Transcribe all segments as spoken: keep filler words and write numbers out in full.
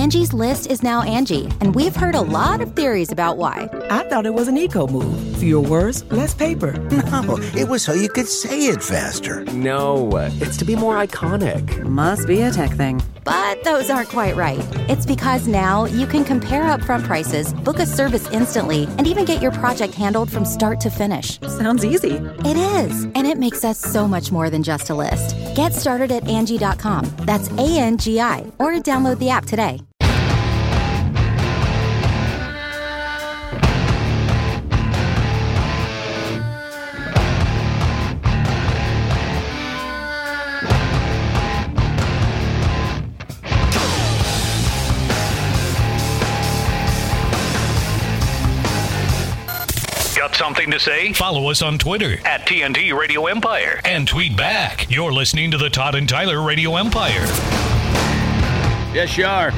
Angie's List is now Angie, and we've heard a lot of theories about why. I thought it was an eco move. Fewer words, less paper. No, it was so you could say it faster. No, it's to be more iconic. Must be a tech thing. But those aren't quite right. It's because now you can compare upfront prices, book a service instantly, and even get your project handled from start to finish. Sounds easy. It is, and it makes us so much more than just a list. Get started at Angie dot com. That's A N G I, or download the app today. Got something to say? Follow us on Twitter at T N T Radio Empire and tweet back. You're listening to the Todd and Tyler Radio Empire. Yes, you are.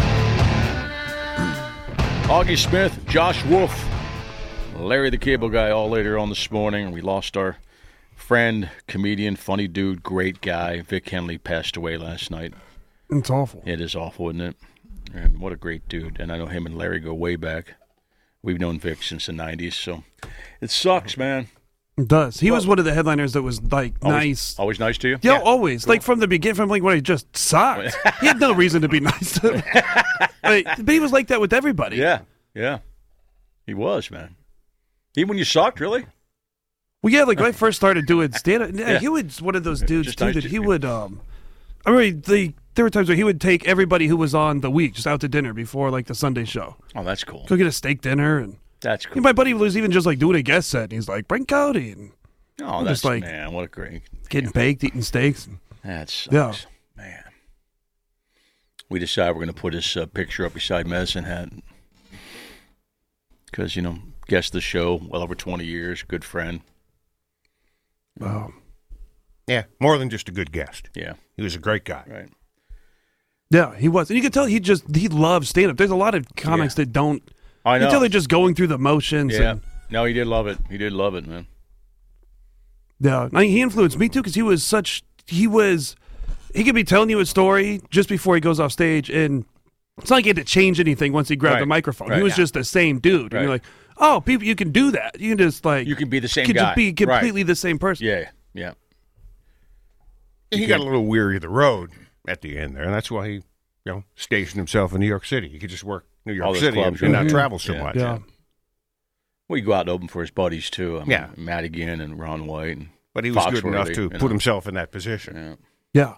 Augie Smith, Josh Wolf, Larry the Cable Guy all later on this morning. We lost our friend, comedian, funny dude, great guy. Vic Henley passed away last night. It's awful. It is awful, isn't it? And what a great dude. And I know him and Larry go way back. We've known Vic since the nineties, so it sucks, man. It does. He well, was one of the headliners that was, like, always, nice. Always nice to you? Yeah, yeah. always. Cool. Like, from the beginning, from, like, when he just sucked. He had no reason to be nice to him. Like, but he was like that with everybody. Yeah, yeah. He was, man. Even when you sucked, really? Well, yeah, like, when I first started doing stand-up, yeah. he was one of those dudes, just too, nice that to, he yeah. would, um, I mean, the, there were times where he would take everybody who was on the week just out to dinner before, like, the Sunday show. Oh, that's cool. Go get a steak dinner, and that's cool. My buddy was even just, like, doing a guest set, and he's like, bring Cody, and oh, that's, just, like, man, what a great. Getting baked, eating steaks. And, that sucks. Yeah. Man. We decided we're going to put his uh, picture up beside Medicine Hat. Because, you know, guest the show, well over twenty years, good friend. Wow. Yeah, more than just a good guest. Yeah. He was a great guy. Right. Yeah, he was. And you could tell he just, he loves stand-up. There's a lot of comics yeah. that don't. I know. You can tell they're just going through the motions. Yeah. And, no, he did love it. He did love it, man. Yeah. I mean, he influenced me, too, because he was such, he was, he could be telling you a story just before he goes off stage, and it's not like he had to change anything once he grabbed right. the microphone. Right. He was yeah. just the same dude. Right. And you're like, oh, people, you can do that. You can just, like. You can be the same you can guy. just be completely right. the same person. Yeah, yeah. He You got can- a little weary of the road at the end there, and that's why he, you know, stationed himself in New York City. He could just work New All York those City clubs, and, and right. not travel so Yeah. much. Yeah. Well, you go out and open for his buddies, too. I mean, Yeah. Madigan and Ron White. And But he was good Foxworthy, enough to you put know. himself in that position. Yeah. Yeah.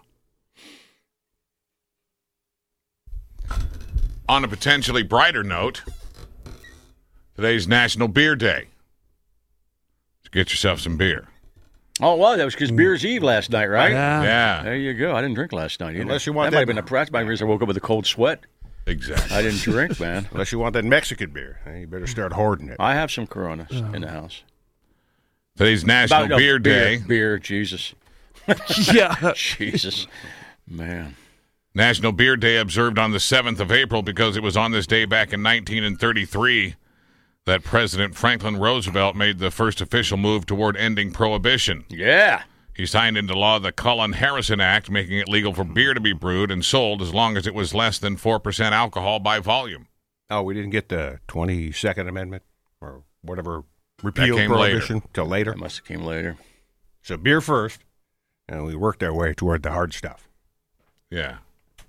On a potentially brighter note, today's National Beer Day. So get yourself some beer. Oh, well, that was because Beer's Eve last night, right? Yeah. Yeah, There you go. I didn't drink last night either. Unless you want that might that- have been a press. My reason I woke up with a cold sweat. exactly. I didn't drink, man. Unless you want that Mexican beer, eh, you better start hoarding it. I have some Coronas in the house. Today's National About- no, Beer Day. Beer, beer, Jesus. Yeah. Jesus. Man. National Beer Day observed on the seventh of April because it was on this day back in nineteen thirty-three that President Franklin Roosevelt made the first official move toward ending prohibition. Yeah. He signed into law the Cullen-Harrison Act, making it legal for beer to be brewed and sold as long as it was less than four percent alcohol by volume. Oh, we didn't get the twenty-second Amendment or whatever repeal came prohibition later. till later. That must have came later. So beer first, and we worked our way toward the hard stuff. Yeah.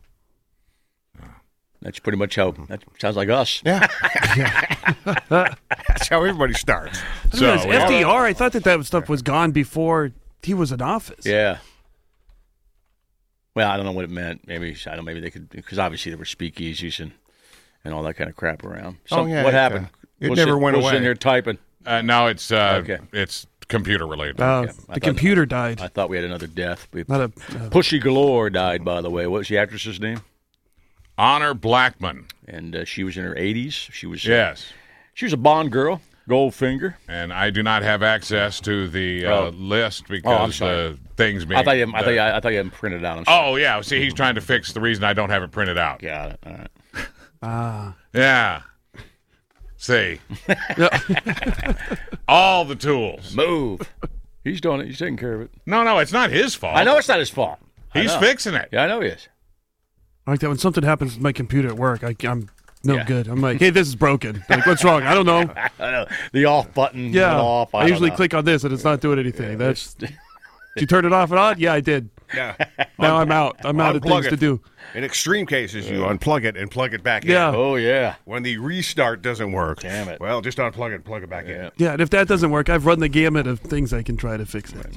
That's pretty much how, that sounds like us. Yeah. That's how everybody starts. I So, realize we F D R, I thought that that stuff was gone before he was in office. Yeah. Well, I don't know what it meant. Maybe, I don't know, maybe they could, because obviously there were speakeasies and, and all that kind of crap around. So Oh, yeah, what it, happened? uh, it What's never in- went what's away. in there typing? Uh, no, it's uh, Okay. it's computer related. Uh, Okay. I the thought- computer died. I thought we had another death. We, Not a. Uh, Pussy Galore died, by the way. What was the actress's name? Honor Blackman. And uh, she was in her eighties. She was uh, Yes. She was a Bond girl, Goldfinger. And I do not have access to the uh, Oh. list Oh, I'm because sorry. the things being. I thought you. I the- thought you, I thought you hadn't printed out. I'm sorry. Oh yeah. See, he's trying to fix the reason I don't have it printed out. Got it. All right. ah. Yeah. See. All the tools. Move. He's doing it. He's taking care of it. No, no, it's not his fault. I know it's not his fault. I He's know. fixing it. Yeah, I know he is. I like that when something happens with my computer at work, I, I'm no Yeah. good. I'm like, hey, this is broken. Like, what's wrong? I don't know. I know. The off button Yeah. went off. I, I don't usually know. click on this and it's not doing anything. That's. Did you turn it off and on? Yeah, I did. Yeah. Now I'm out. I'm out of Unplug things it. to do. In extreme cases, you unplug it and plug it back in. Yeah. Oh, yeah. When the restart doesn't work, Damn it. well, just unplug it and plug it back Yeah. in. Yeah, and if that doesn't work, I've run the gamut of things I can try to fix it.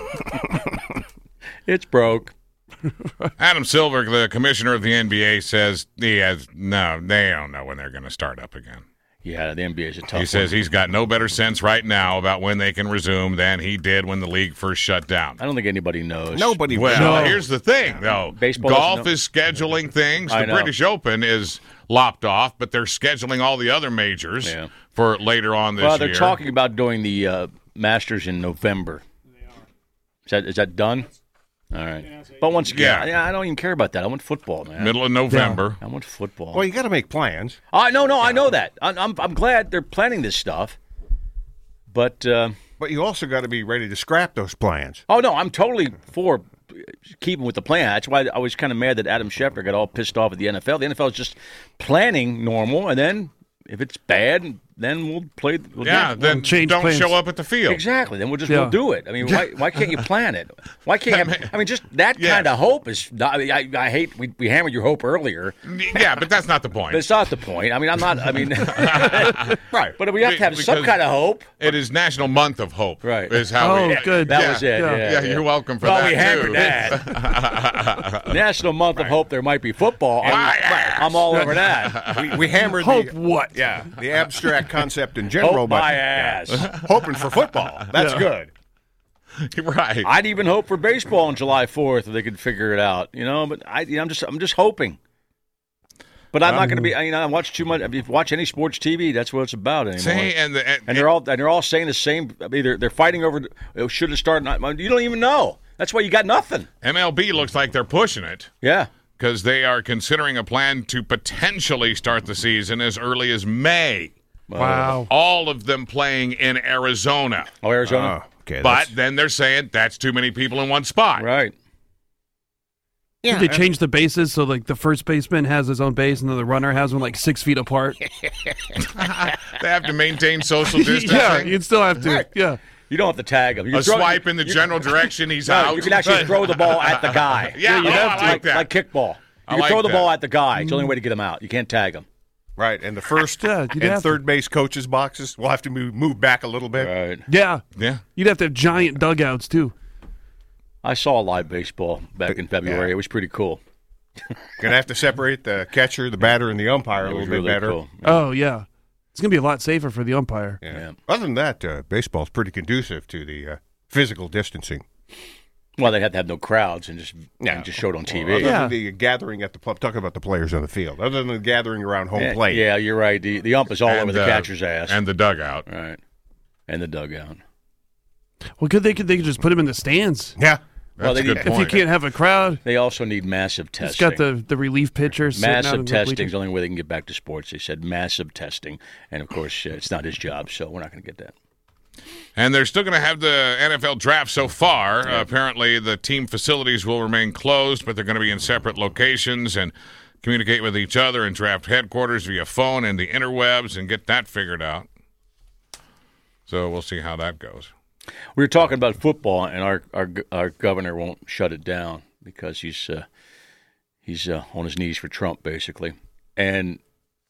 It's broke. Adam Silver, the commissioner of the N B A, says he has no, they don't know when they're going to start up again. Yeah, the N B A is a tough He says one. he's got no better sense right now about when they can resume than he did when the league first shut down. I don't think anybody knows. Nobody Well, will. here's the thing, though. Baseball Golf doesn't know. is scheduling things. I The know. British Open is lopped off, but they're scheduling all the other majors Yeah. for later on this Well, they're year. talking about doing the uh, Masters in November. Is that is that done? All right. But once again, Yeah. yeah, I don't even care about that. I want football, man. Middle of November. I want football. Well, you got to make plans. I no, no, I know that. I, I'm I'm glad they're planning this stuff. But uh, But you also got to be ready to scrap those plans. oh no, I'm totally for keeping with the plan. That's why I was kind of mad that Adam Schefter got all pissed off at the N F L. The N F L is just planning normal, and then if it's bad, then we'll play. We'll Yeah, do, then change don't plans. show up at the field. Exactly. Then we'll just Yeah. we'll do it. I mean, why why can't you plan it? Why can't you have, I mean just that Yes. kind of hope is not, I, mean, I, I hate we, we hammered your hope earlier. Yeah, but that's not the point. But it's not the point. I mean, I'm not I mean right. But we have to have some Because kind of hope. It is National Month of Hope. Right. Is how Oh, we, good. That yeah. was it. Yeah. Yeah, Yeah, you're welcome for well, that we hammered too. that. National Month of Hope. There might be football. I'm, Yes. I'm all over that. We, we hammered Hope the, what? Yeah, the abstract concept in general. Hope but my ass. hoping for football. That's good. Right. I'd even hope for baseball on July fourth if they could figure it out. You know, but I, you know, I'm just, I'm just hoping. But I'm not going to be. You know, I watch too much. If you watch any sports T V, that's what it's about anymore. See, and, the, and, and they're all, and they're all saying the same. I mean, they're, they're fighting over. oh, Should it start? Not, you don't even know. That's why you got nothing. M L B looks like they're pushing it Yeah. because they are considering a plan to potentially start the season as early as May. Wow. All of them playing in Arizona. Oh, Arizona. Oh, okay. But that's- then they're saying that's too many people in one spot. Right. yeah, Did they change the bases so like the first baseman has his own base and then the runner has one like six feet apart? They have to maintain social distancing. yeah, you'd still have to. Yeah. You don't have to tag them. You A throw, swipe in the you, general direction, he's no, out. you can actually throw the ball at the guy. Yeah, you oh, have I to. like like, that. like kickball. You I can like throw the that. ball at the guy. It's the only way to get him out. You can't tag him. right, and the first Yeah, you'd and have third base coaches boxes will have to move, move back a little bit. Right. Yeah. Yeah. You'd have to have giant dugouts too. I saw live baseball back in February. Yeah. It was pretty cool. Gonna have to separate the catcher, the batter, and the umpire a It little was bit really better. cool. Oh yeah. It's gonna be a lot safer for the umpire. Yeah. Yeah. Other than that, uh, baseball's pretty conducive to the uh, physical distancing. Well, they had to have no crowds and just Yeah. and just showed on T V. Well, other Yeah. than the gathering at the pl- talking about the players on the field. Other than the gathering around home yeah, plate. yeah, you're right. The the ump is all And, over the uh, catcher's ass. And the dugout. right. And the dugout. Well, could they could they could just put him in the stands Yeah. Well, That's they a need- good if you point. can't have a crowd? They also need massive testing. It's got the the relief pitchers. sitting out massive in the testing is bleachers. the only way they can get back to sports. They said massive testing, and of course, uh, it's not his job, so we're not going to get that. And they're still going to have the N F L draft so far. Uh, apparently, the team facilities will remain closed, but they're going to be in separate locations and communicate with each other in draft headquarters via phone and the interwebs and get that figured out. So we'll see how that goes. We were talking about football, and our our our governor won't shut it down because he's uh, he's uh, on his knees for Trump, basically. And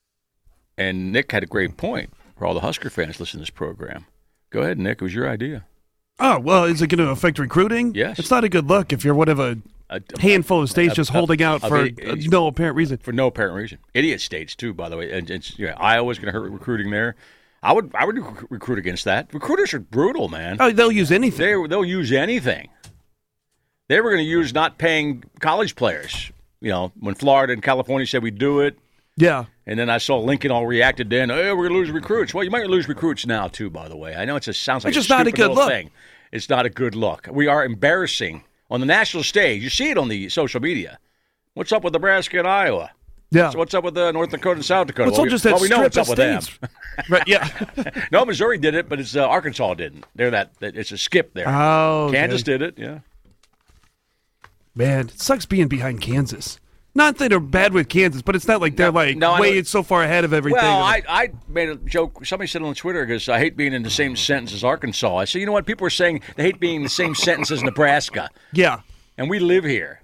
and Nick had a great point for all the Husker fans listening to this program. Go ahead, Nick. It was your idea. Oh well, is it going to affect recruiting? Yes. It's not a good look if you're one of a A, handful of states a- just a- holding out a- for a- uh, no apparent reason. for no apparent reason. Idiot states too, by the way. And it's yeah, Iowa's going to hurt recruiting there. I would I would rec- recruit against that. Recruiters are brutal, man. Oh, they'll use anything. They they'll use anything. They were going to use not paying college players. You know, when Florida and California said we do it, Yeah. and then I saw Lincoln all reacted then. Hey, we're going to lose recruits. Well, you might lose recruits now too. By the way, I know it just sounds like It's a just not a stupid good little look. thing. It's not a good look. We are embarrassing on the national stage. You see it on the social media. What's up with Nebraska and Iowa? Yeah. So what's up with uh, North Dakota and South Dakota? Well, it's all we, just that well, we know strip what's up of with states. them. Right, yeah. No, Missouri did it, but it's uh, Arkansas didn't. They're that, that. It's a skip there. Oh, okay. Kansas did it. Yeah. Man, it sucks being behind Kansas. Not that they're bad with Kansas, but it's not like they're No, like no, I way know- it's so far ahead of everything. Well, I, I made a joke. Somebody said on Twitter, because I hate being in the same Mm. sentence as Arkansas. I said, you know what? People are saying they hate being in the same sentence as Nebraska. Yeah. And we live here.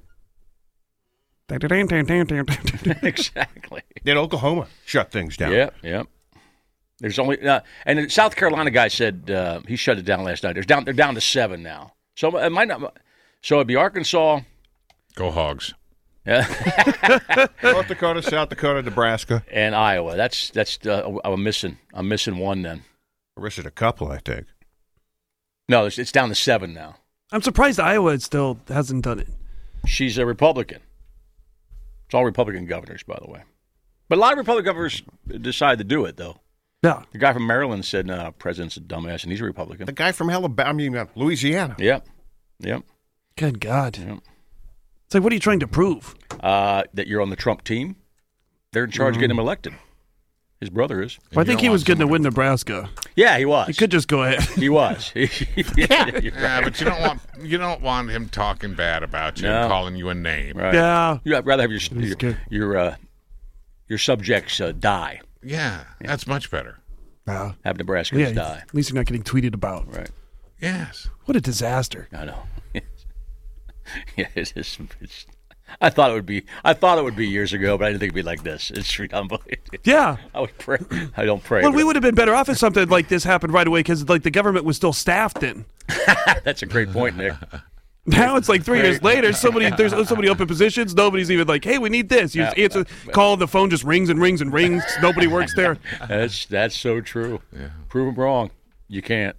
Exactly. Did Oklahoma shut things down? Yep, yep. There's only uh, and the South Carolina guy said uh, he shut it down last night. There's down they're down to seven now. So it might not. So it'd be Arkansas. Go Hogs. Yeah. North Dakota, South Dakota, Nebraska, and Iowa. That's that's uh, I'm missing. I'm missing one then. I missed a couple, I think. No, it's, it's down to seven now. I'm surprised Iowa still hasn't done it. She's a Republican. It's all Republican governors, by the way. But a lot of Republican governors decide to do it, though. Yeah. The guy from Maryland said, no, president's a dumbass, and he's a Republican. The guy from Alabama, I mean, uh, Louisiana. Yep. Yep. Good God. Yep. It's like, what are you trying to prove? Uh, that you're on the Trump team. They're in charge Mm. of getting him elected. His brother is. Well, I think he was going to win Nebraska. Yeah, he was. He could just go ahead. He was. yeah, Yeah, you're right. but you don't want you don't want him talking bad about you No. and calling you a name. Right. Yeah. You'd rather have your He's your good. your, uh, your subjects uh, die. Yeah, that's much better. Yeah. Have Nebraskans Yeah, die. at least you're not getting tweeted about. Right. Yes. What a disaster. I know. yeah, it is. It's, I thought it would be. I thought it would be years ago, but I didn't think it'd be like this. It's unbelievable. Yeah. I would pray. I don't pray. Well, but we would have been better off if something like this happened right away because like the government was still staffed in. That's a great point, Nick. Now it's like three years later. Somebody there's so many open positions. Nobody's even like, hey, we need this. You just Yeah. answer, call. The phone just rings and rings and rings. Nobody works there. That's that's so true. Yeah. Prove them wrong. You can't.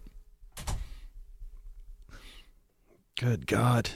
Good God.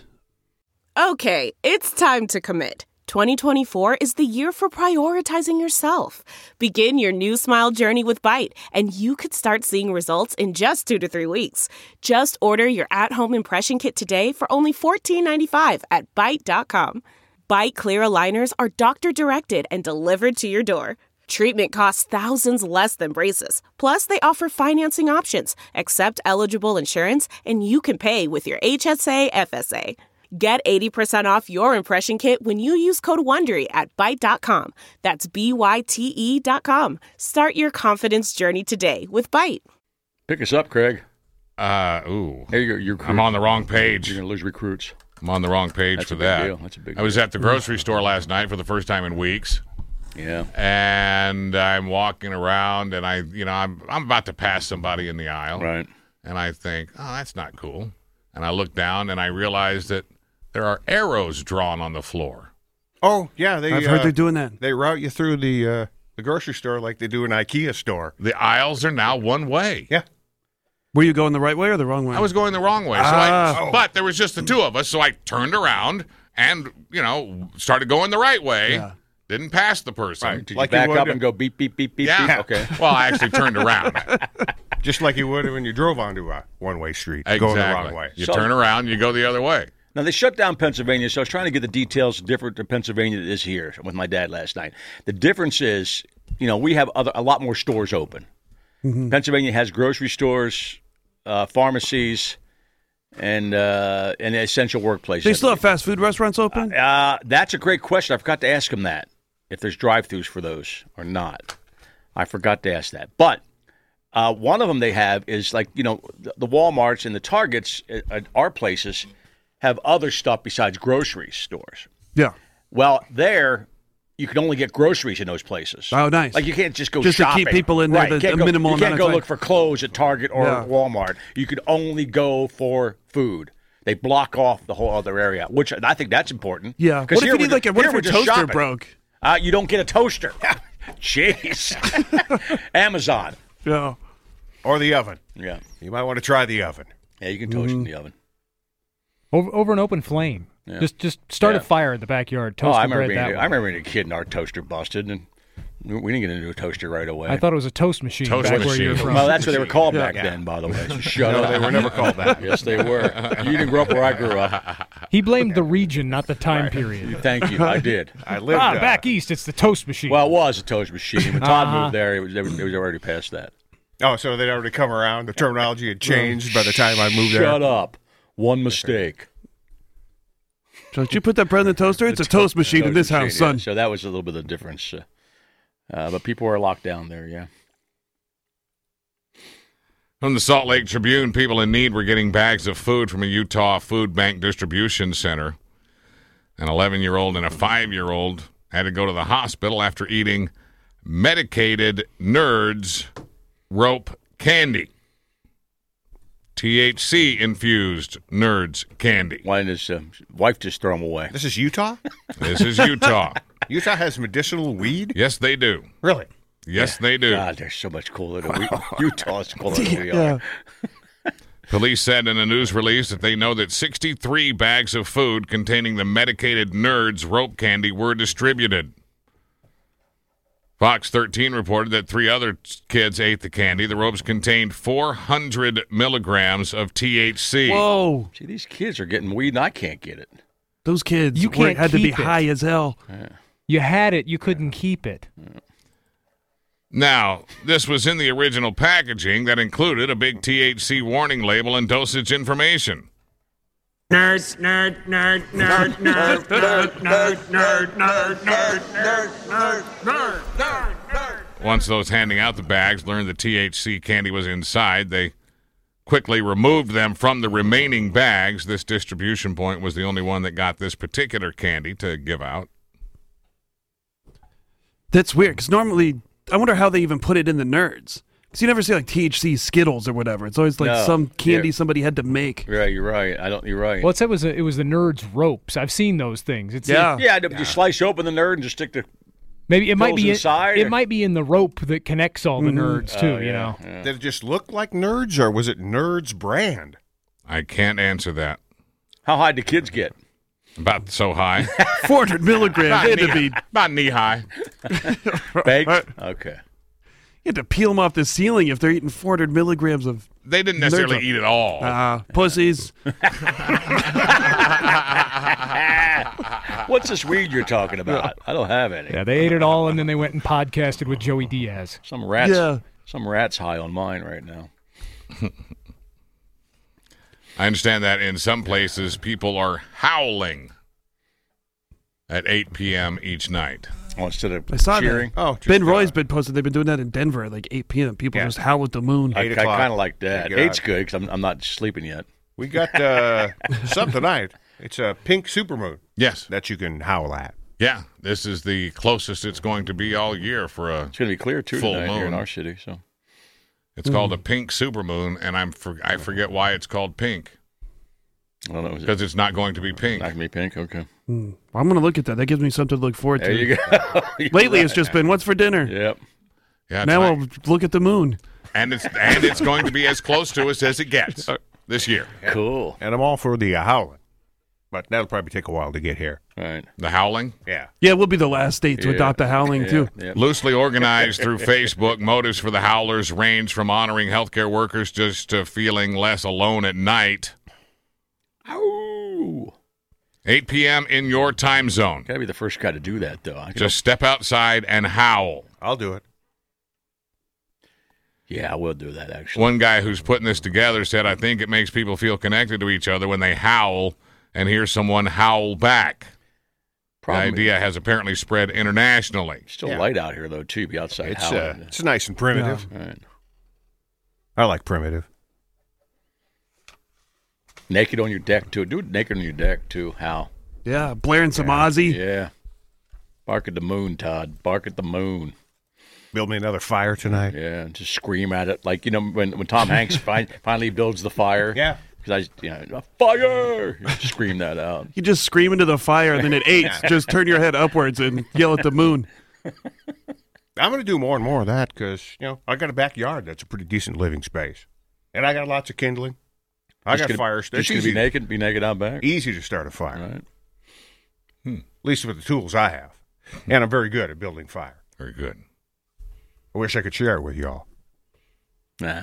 Okay, it's time to commit. twenty twenty-four is the year for prioritizing yourself. Begin your new smile journey with Byte, and you could start seeing results in just two to three weeks. Just order your at-home impression kit today for only fourteen ninety-five at byte dot com. Byte clear aligners are doctor-directed and delivered to your door. Treatment costs thousands less than braces. Plus, they offer financing options, accept eligible insurance, and you can pay with your H S A F S A. Get eighty percent off your impression kit when you use code WONDERY at byte dot com. That's B Y T E dot com. Start your confidence journey today with Byte. Pick us up, Craig. Uh, ooh. Hey, you're, you're I'm on the wrong page. You're going to lose recruits. I'm on the wrong page That's for a big that. deal. That's a big I was deal. at the grocery store last night for the first time in weeks. Yeah. And I'm walking around, and I, you know, I'm I'm about to pass somebody in the aisle, Right. and I think, oh, that's not cool. And I look down, and I realize that there are arrows drawn on the floor. Oh, yeah. They, I've heard uh, they're doing that. They route you through the uh, the grocery store like they do an IKEA store. The aisles are now one way. Yeah. Were you going the right way or the wrong way? I was going the wrong way, so Ah. I, but there was just the two of us, so I turned around and, you know, started going the right way. Yeah. Didn't pass the person. Right. Did Like you you back would up to- and go beep, beep, beep, beep, Yeah. beep? Okay. Well, I actually turned around. Just like you would when you drove onto a one-way street, Exactly. going the wrong way. You So- turn around, you go the other way. Now, they shut down Pennsylvania, so I was trying to get the details different to Pennsylvania that is here with my dad last night. The difference is, you know, we have other a lot more stores open. Mm-hmm. Pennsylvania has grocery stores, uh, pharmacies, and uh, and essential workplaces. They still have fast food restaurants open? Uh, that's a great question. I forgot to ask him that, if there's drive-thrus for those or not. I forgot to ask that. But uh, one of them they have is like, you know, the, the Walmarts and the Targets at, at our places have other stuff besides grocery stores. Yeah. Well, there, you can only get groceries in those places. Oh, nice. Like you can't just go Just to shopping. keep people in there Right. the- You can't the go- minimal You can't amount go of time. look for clothes at Target or Yeah. Walmart. You could only go for food. They block off the whole other area, which I think that's important. Yeah. 'Cause What if here you need we're like a ju- what here if your we're just toaster shopping. broke? Uh, you don't get a toaster. Jeez. Amazon. Yeah. Or the oven. Yeah. You might want to try the oven. Yeah, you can toast in the oven. Over, over an open flame. Yeah. Just just start Yeah. a fire in the backyard. Oh, Toast I the remember, bread being, that I way. remember being a kid and our toaster busted, and we we didn't get into a toaster right away. I thought it was a toast machine Toast back where machine. you're from. Well, that's what they were called Yeah. back Yeah. then, by the way. So shut No, up. they were never called that. Yes, they were. You didn't grow up where I grew up. He blamed the region, not the time period. Thank you. I did. I lived Ah, uh, back east, it's the toast machine. Well, it was a toast machine. When Todd Uh-huh. moved there, it was, it was it was already past that. Oh, so they'd already come around. The terminology had changed by the time I moved there. Shut up. One mistake. So did you put that bread in the toaster? It's The a toast machine in toast this machine, house, yeah. son. So that was a little bit of the difference. Uh, uh, but people were locked down there, yeah. From the Salt Lake Tribune, people in need were getting bags of food from a Utah food bank distribution center. An eleven-year-old and a five-year-old had to go to the hospital after eating medicated Nerds rope candy. T H C-infused Nerds candy. Why didn't his uh, wife just throw them away? This is Utah? This is Utah. Utah has medicinal weed? Yes, they do. Really? Yes, Yeah. they do. God, they're so much cooler than we Utah's cooler than we Yeah. are. Police said in a news release that they know that sixty-three bags of food containing the medicated Nerds rope candy were distributed. Fox thirteen reported that three other kids ate the candy. The ropes contained four hundred milligrams of T H C. Whoa. See, these kids are getting weed, and I can't get it. Those kids You were, can't had to be keep it. high as hell. You had it, you couldn't keep it. Now, this was in the original packaging that included a big T H C warning label and dosage information. Nerd, nerd, nerd, nerd, nerd, nerd, nerd, nerd, nerd, nerd, nerd, nerd, nerd, nerd, nerd. Once those handing out the bags learned the T H C candy was inside, they quickly removed them from the remaining bags. This distribution point was the only one that got this particular candy to give out. That's weird, because normally, I wonder how they even put it in the Nerds. Because you never see like T H C Skittles or whatever. It's always like No. some candy Yeah. somebody had to make. Right, you're right. I don't. You're right. Well, it said it was a, it was the Nerds ropes. I've seen those things. It's Yeah. yeah, you slice open the nerd and just stick the. maybe it might Goes be in, inside, it or- might be in the rope that connects all the Mhm. nerds too. Oh, You yeah, know. yeah. Did it just look like Nerds, or was it Nerds brand? I can't answer that. How high do kids get? About so high. four hundred milligrams. They had to be. About knee high. Baked? Okay. You had to peel them off the ceiling if they're eating four hundred milligrams of. They didn't necessarily Nerds. eat it all. Ah, pussies. What's this weed you're talking about? I don't have any. Yeah, they ate it all, and then they went and podcasted with Joey Diaz. Some rats. Yeah. Some rats high on mine right now. I understand that in some places people are howling at eight p.m. each night. Oh, instead of I saw cheering. that. Oh, just, Ben uh, Roy's been posted. They've been doing that in Denver at like eight p.m. People Yeah. just howl at the moon. I, I Eight o'clock. kind of like that. Get Eight's out. good because I'm, I'm not sleeping yet. We got uh, something tonight. It's a pink supermoon Yes. that you can howl at. Yeah. This is the closest it's going to be all year for a. It's going to be clear too Full tonight here in moon. our city. So It's called a pink supermoon, and I'm for, I forget why it's called pink I don't know. Is it because it's not going to be pink. not going to be pink? Okay. Hmm. I'm going to look at that. That gives me something to look forward There to. you go. You're Lately, it's right. just been, what's for dinner? Yep. Yeah. Now tonight. we'll look at the moon. and it's and it's going to be as close to us as it gets this year. Cool. And I'm all for the uh, howling, but that'll probably take a while to get here. All right. The howling. Yeah. Yeah, we'll be the last state to Yeah. adopt the howling, Yeah, too. yeah. Loosely organized through Facebook, motives for the howlers range from honoring healthcare workers just to feeling less alone at night. Ow. eight p.m. in your time zone. Got to be the first guy to do that, though. I can- Just step outside and howl. I'll do it. yeah, I will do that, actually. One guy who's putting this together said, I think it makes people feel connected to each other when they howl and hear someone howl back. Problem the idea has apparently spread internationally. Still Yeah. light out here, though, too. Be outside It's uh, howling. it's nice and primitive. All right. I like primitive. Naked on your deck, too. Do it naked on your deck, too. How? Yeah, blaring some Ozzy. Yeah. Bark at the moon, Todd. Bark at the moon. Build me another fire tonight. Yeah, and just scream at it. Like, you know, when, when Tom Hanks fin- finally builds the fire. Yeah. Because I, you know, fire! You scream that out. You just scream into the fire, and then at eight, just turn your head upwards and yell at the moon. I'm going to do more and more of that because, you know, I got a backyard that's a pretty decent living space. And I got lots of kindling. I Just got gonna- fire. Just It's going to be easy, naked? Be naked out back? easy to start a fire, Right. at least with the tools I have. And I'm very good at building fire. Very good. I wish I could share it with y'all. Nah.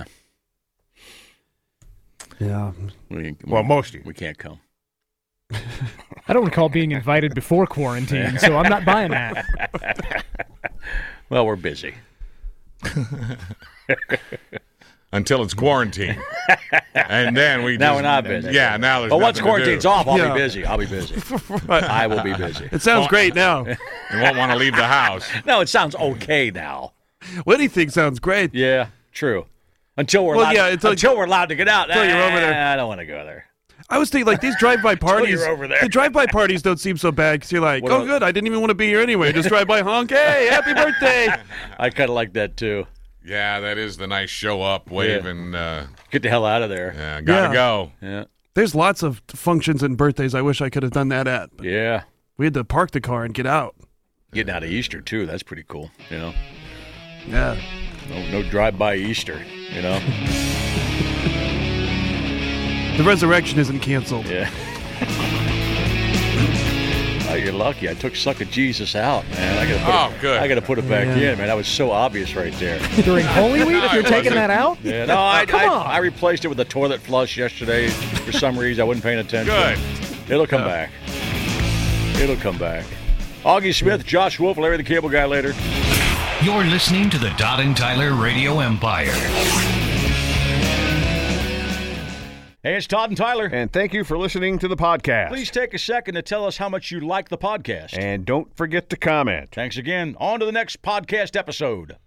Yeah. We, Well, most of you. we can't come. I don't recall being invited before quarantine, so I'm not buying that. Well, we're busy. until it's quarantine. And then we Now just, we're not busy. Yeah, now there's But once nothing to quarantine's do. off, I'll Yeah. be busy. I'll be busy. I will be busy. It sounds great now. You won't want to leave the house. No, it sounds okay now. Well, anything sounds great. Yeah, true. Until we're Well, allowed, yeah, until- until we're allowed to get out. until you're over there. Eh, I don't want to go there. I was thinking, like, these drive-by parties. you're over there. The drive-by parties don't seem so bad because you're like, What oh, about- good, I didn't even want to be here anyway. Just drive by, honk, hey, happy birthday. I kind of like that too. Yeah, that is the nice show up, wave, and uh, Get the hell out of there. yeah, gotta Yeah. go. Yeah. There's lots of functions and birthdays I wish I could have done that at. But Yeah. we had to park the car and get out. Getting out of Easter too. That's pretty cool. You know. Yeah. No, no drive-by Easter. You know. The resurrection isn't canceled. Yeah. Oh, you're lucky. I took "Suck of Jesus" out, man. I gotta put Oh, it, good. I gotta put it back Yeah. in, man. That was so obvious right there. During Holy Week, No, you're it taking wasn't. that out? Yeah. No, I, Come I, on. I replaced it with a toilet flush yesterday for some reason. I wasn't paying attention. Good. It'll come back. It'll come back. Augie Smith, Josh Wolf, Larry the Cable Guy later. You're listening to the Todd and Tyler Radio Empire. Hey, it's Todd and Tyler. And thank you for listening to the podcast. Please take a second to tell us how much you like the podcast. And don't forget to comment. Thanks again. On to the next podcast episode.